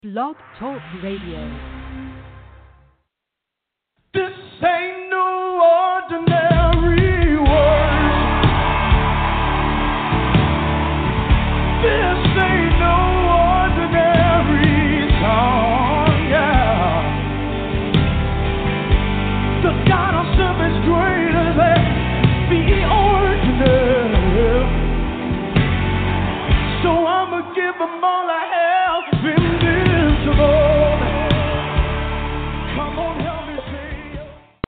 Blog Talk Radio. This ain't no ordinary world. This ain't no ordinary song, yeah. The God I serve is greater than the ordinary. So I'ma give him all I have, invincible. Come on, help me sing.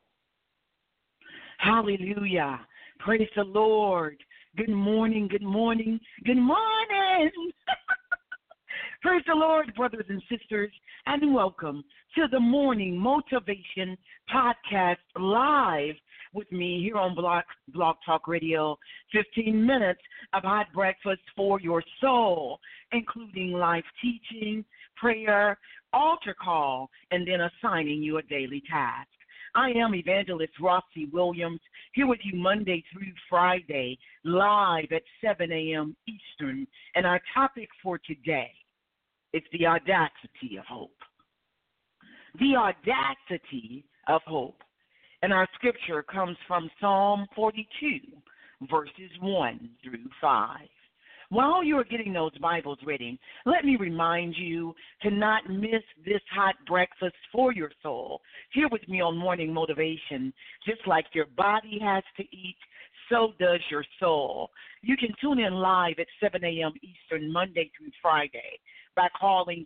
Hallelujah. Praise the Lord. Good morning, good morning, good morning. Praise the Lord, brothers and sisters, and welcome to the Morning Motivation Podcast live with me here on Blog Talk Radio. 15 minutes of hot breakfast for your soul, including live teaching, prayer, altar call, and then assigning you a daily task. I am Evangelist Rossi Williams, here with you Monday through Friday, live at 7 a.m. Eastern. And our topic for today is the audacity of hope. The audacity of hope. And our scripture comes from Psalm 42, verses 1 through 5. While you are getting those Bibles ready, let me remind you to not miss this hot breakfast for your soul. Here with me on Morning Motivation, just like your body has to eat, so does your soul. You can tune in live at 7 a.m. Eastern, Monday through Friday, by calling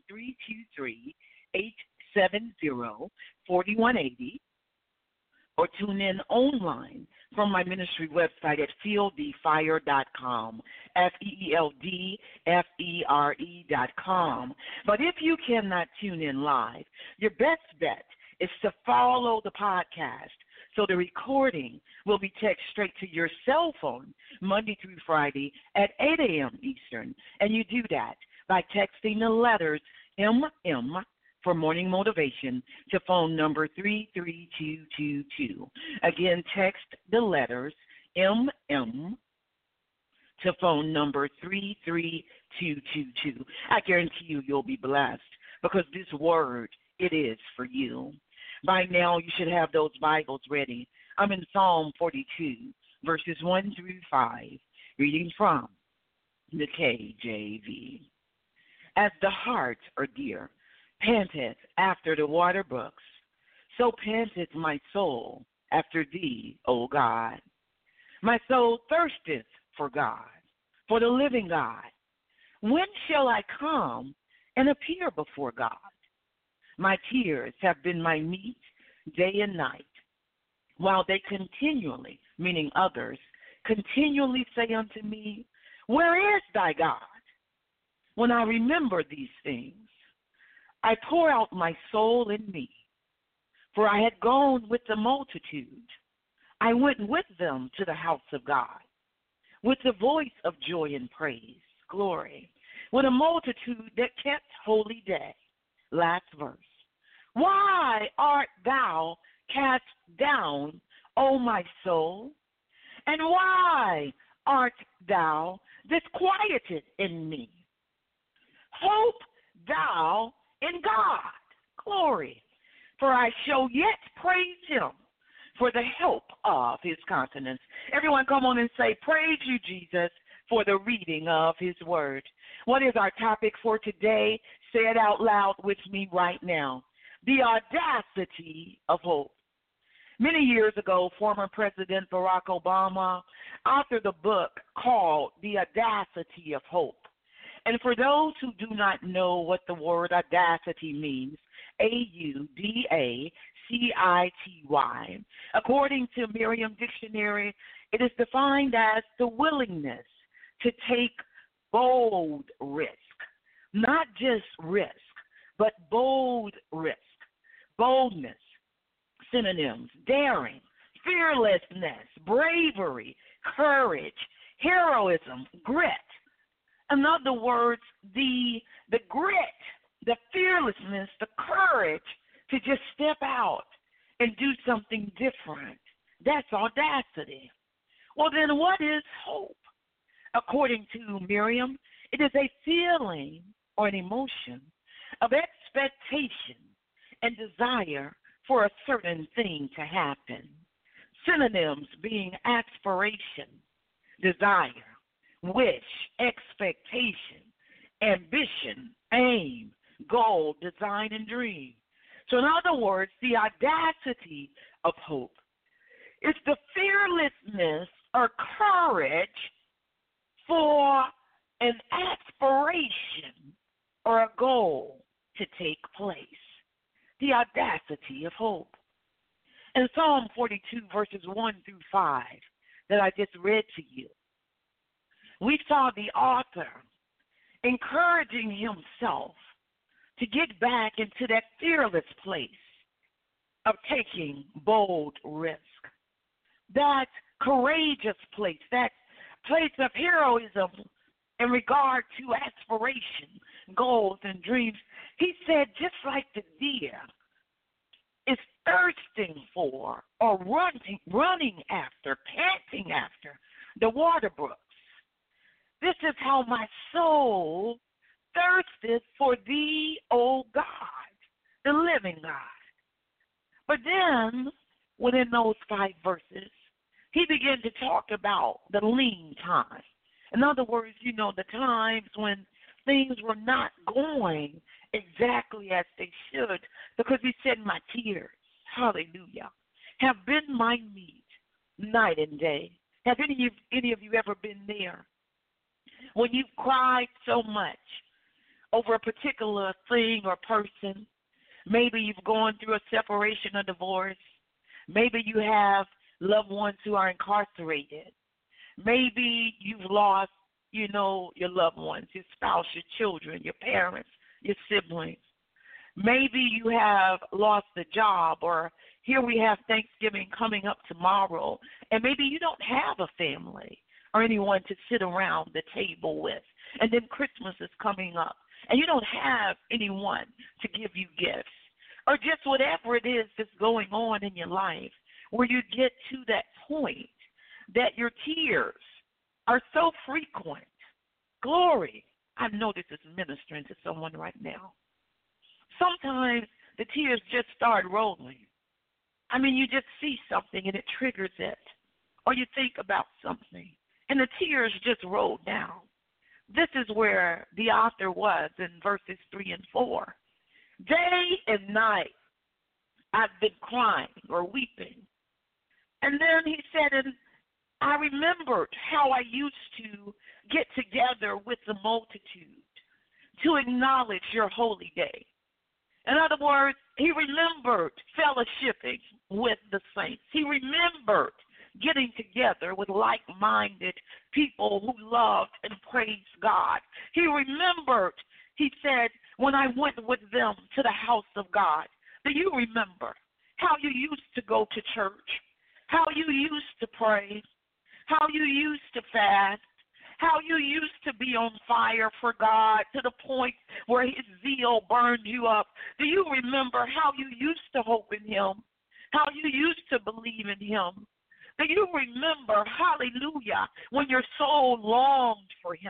323-870-4180, or tune in online from my ministry website at fieldfire.com, FEELDFERE.com. But if you cannot tune in live, your best bet is to follow the podcast. So the recording will be texted straight to your cell phone Monday through Friday at 8 a.m. Eastern. And you do that by texting the letters MM for Morning Motivation to phone number 33222. Again, text the letters MM to phone number 33222. I guarantee you'll be blessed because this word, it is for you. By now, you should have those Bibles ready. I'm in Psalm 42, verses 1 through 5, reading from the KJV. As the hart or deer panteth after the water brooks, so panteth my soul after thee, O God. My soul thirsteth for God, for the living God. When shall I come and appear before God? My tears have been my meat day and night, while they continually, meaning others, continually say unto me, where is thy God? When I remember these things, I pour out my soul in me, for I had gone with the multitude. I went with them to the house of God, with the voice of joy and praise, glory, with a multitude that kept holy day. Last verse. Why art thou cast down, O my soul? And why art thou disquieted in me? Hope thou in God, glory, for I shall yet praise him for the help of his countenance. Everyone come on and say, praise you, Jesus, for the reading of his word. What is our topic for today? Say it out loud with me right now. The audacity of hope. Many years ago, former President Barack Obama authored a book called The Audacity of Hope. And for those who do not know what the word audacity means, AUDACITY, according to Merriam Dictionary, it is defined as the willingness to take bold risk. Not just risk, but bold risk. Boldness, synonyms, daring, fearlessness, bravery, courage, heroism, grit. In other words, the grit, the fearlessness, the courage to just step out and do something different. That's audacity. Well, then what is hope? According to Merriam, it is a feeling or an emotion of expectation and desire for a certain thing to happen. Synonyms being aspiration, desire, wish, expectation, ambition, aim, goal, design, and dream. So in other words, the audacity of hope is the fearlessness or courage for an aspiration or a goal to take place. The audacity of hope. In Psalm 42, verses 1 through 5, that I just read to you, we saw the author encouraging himself to get back into that fearless place of taking bold risk, that courageous place, that place of heroism in regard to aspiration, goals, and dreams. He said, just like the deer is thirsting for or running after, panting after the water brooks, this is how my soul thirsteth for thee, O God, the living God. But then, within those 5 verses, he began to talk about the lean time. In other words, the times when things were not going exactly as they should, because he said, my tears, hallelujah, have been my meat night and day. Have any of you ever been there? When you've cried so much over a particular thing or person, maybe you've gone through a separation or divorce, maybe you have loved ones who are incarcerated, maybe you've lost, your loved ones, your spouse, your children, your parents, your siblings. Maybe you have lost a job, or here we have Thanksgiving coming up tomorrow, and maybe you don't have a family or anyone to sit around the table with. And then Christmas is coming up, and you don't have anyone to give you gifts, or just whatever it is that's going on in your life, where you get to that point that your tears are so frequent. Glory. I know this is ministering to someone right now. Sometimes the tears just start rolling. You just see something and it triggers it. Or you think about something and the tears just roll down. This is where the author was in verses 3 and 4. Day and night I've been crying or weeping. And then he said, and I remembered how I used to get together with the multitude to acknowledge your holy day. In other words, he remembered fellowshipping with the saints. He remembered getting together with like-minded people who loved and praised God. He remembered, he said, when I went with them to the house of God. Do you remember how you used to go to church, how you used to pray, how you used to fast, how you used to be on fire for God to the point where his zeal burned you up? Do you remember how you used to hope in him, how you used to believe in him? Do you remember, hallelujah, when your soul longed for him?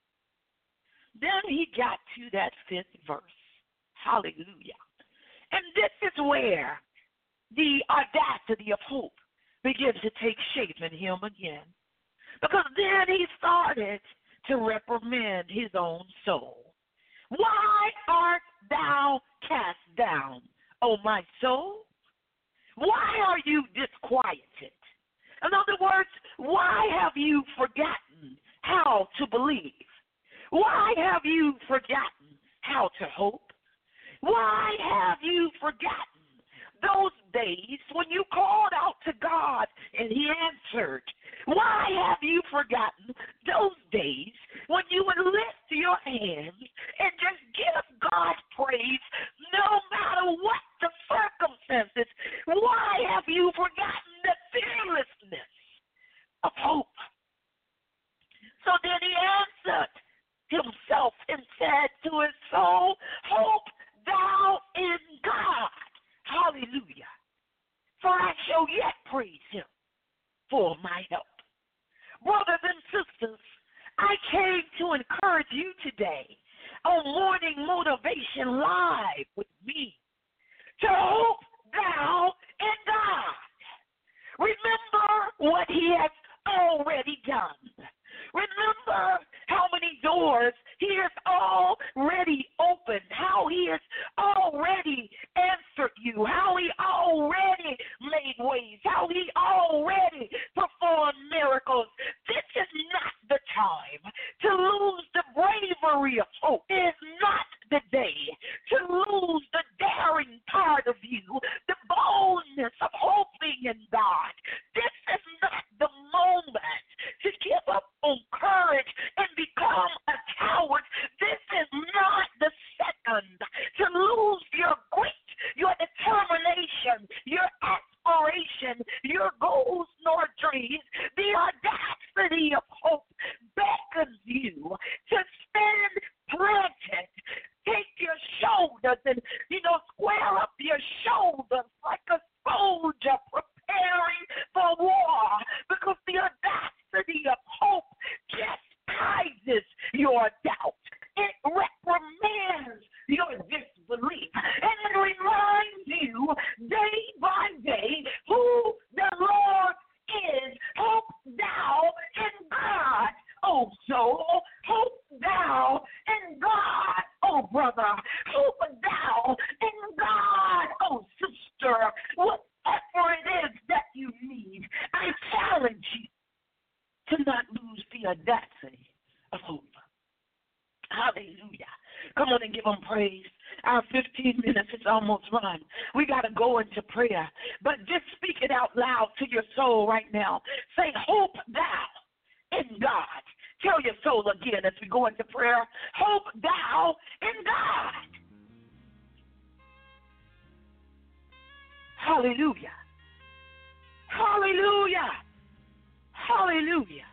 Then he got to that 5th verse, hallelujah. And this is where the audacity of hope begins to take shape in him again. Because then he started to reprimand his own soul. Why art thou cast down, O my soul? Why are you disquieted? In other words, why have you forgotten how to believe? Why have you forgotten how to hope? Why have you forgotten those days when you called out to God and he answered? Why have you forgotten those days when you would lift your hands and just give God praise no matter what the circumstances? Why have you forgotten the fearlessness of hope? So then he answered himself and said to his soul, hope thou in God. Hallelujah. For I shall yet praise him for my help. Brothers and sisters, I came to encourage you today on Morning Motivation Live with Square up your shoulders like a soldier preparing for war, because the audacity of hope chastises your doubt. It reprimands your disbelief, and it reminds you day by day who the Lord is. Hope thou in God, O soul. Hope thou in God, O brother. Hope thou in God, O sister. Whatever it is that you need, I challenge you to not lose the audacity of hope. Hallelujah. Come on and give them praise. Our 15 minutes is almost run. We got to go into prayer. But just speak it out loud to your soul right now. Say, hope thou in God. Tell your soul again as we go into prayer. Hope thou in God. Hallelujah. Hallelujah. Hallelujah.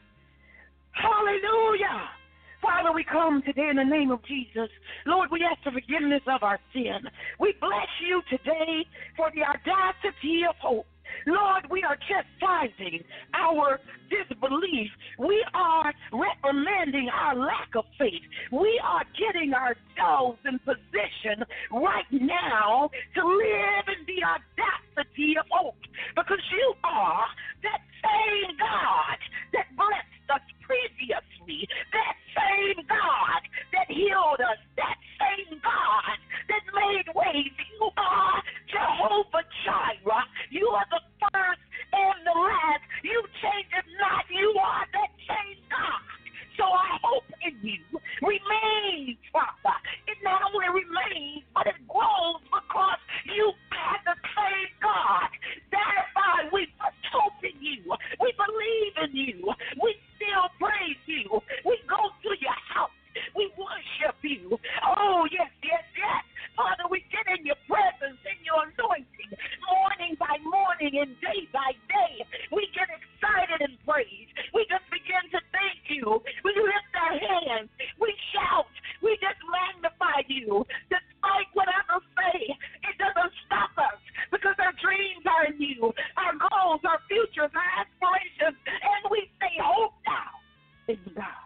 Hallelujah. Father, we come today in the name of Jesus. Lord, we ask for forgiveness of our sin. We bless you today for the audacity of hope. Lord, we are chastising our disbelief. We are reprimanding our lack of faith. We are getting ourselves in position right now to live in the audacity of hope, because you are that same God that blessed us previously, that same God that healed us, that same God that made ways. You are Jehovah Jireh. You are the first and the last. You change it not. You are that same God. So our hope in you remains, Father. It not only remains, but it grows, because you are the same God. Thereby we put hope in you. We believe in you. We still praise you. We go to your house. We worship you. Oh, yes, yes, yes. Father, we get in your presence, in your anointing, morning by morning and day by day. We get excited and praise. We just begin to thank you. We lift our hands. We shout. We just magnify you. Despite what others say, it doesn't stop us, because our dreams are in you, our goals, our futures, our aspirations, and we say, hope now in God.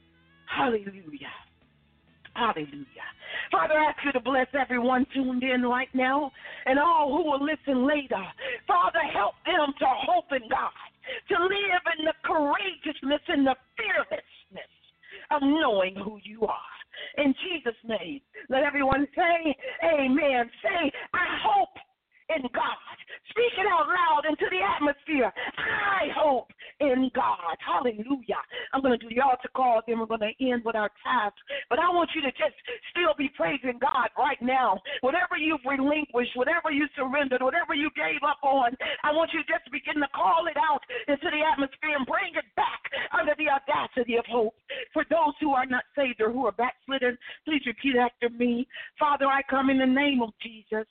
Hallelujah. Hallelujah. Father, I ask you to bless everyone tuned in right now and all who will listen later. Father, help them to hope in God, to live in the courageousness and the fearlessness of knowing who you are. In Jesus' name, let everyone say amen. Say, I hope in God. Speak it out loud into the atmosphere. I hope in God. Hallelujah. I'm going to do the altar call, then we're going to end with our task. But I want you to just still be praising God right now. Whatever you've relinquished, whatever you surrendered, whatever you gave up on, I want you to just begin to call it out into the atmosphere and bring it back under the audacity of hope. For those who are not saved or who are backslidden, please repeat after me. Father, I come in the name of Jesus.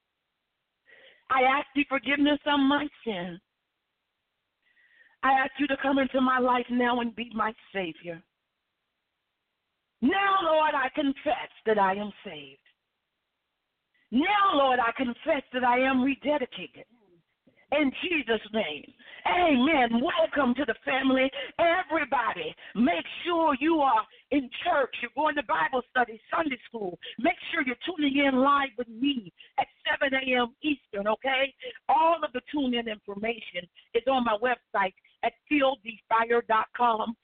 I ask you forgiveness of my sin. I ask you to come into my life now and be my Savior. Now, Lord, I confess that I am saved. Now, Lord, I confess that I am rededicated. In Jesus' name, amen. Welcome to the family. Everybody, make sure you are in church. You're going to Bible study, Sunday school. Make sure you're tuning in live with me at 7 a.m. Eastern, okay? All of the tune-in information is on my website at fieldthefire.com,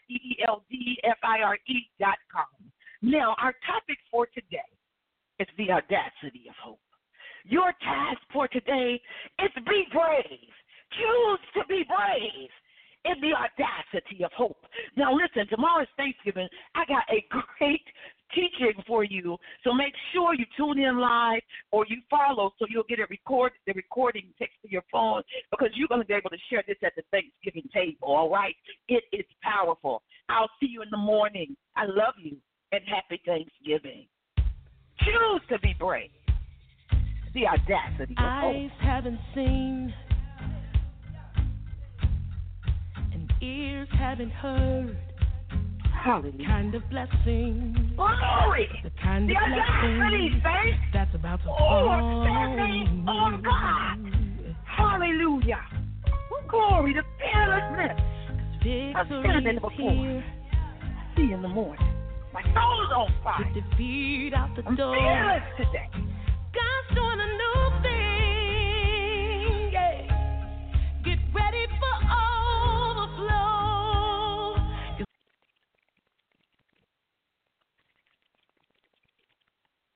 FEELDFIRE.com. Now, our topic for today is the audacity of hope. Your task for today is to be brave. Choose to be brave in the audacity of hope. Now listen, tomorrow's Thanksgiving. I got a great teaching for you. So make sure you tune in live or you follow so you'll get the recording text to your phone, because you're going to be able to share this at the Thanksgiving table, all right? It is powerful. I'll see you in the morning. I love you, and happy Thanksgiving. Choose to be brave. The audacity of hope. Eyes haven't seen and ears haven't heard Hallelujah. Kind of blessing. Glory. The kind of The audacity, blessing saints. that's about to Oh, fall. standing on God. Hallelujah. Glory to fearlessness. I'm standing Victory before you. here. See you in the morning. My soul is on The fire. defeat out the I'm door. fearless today.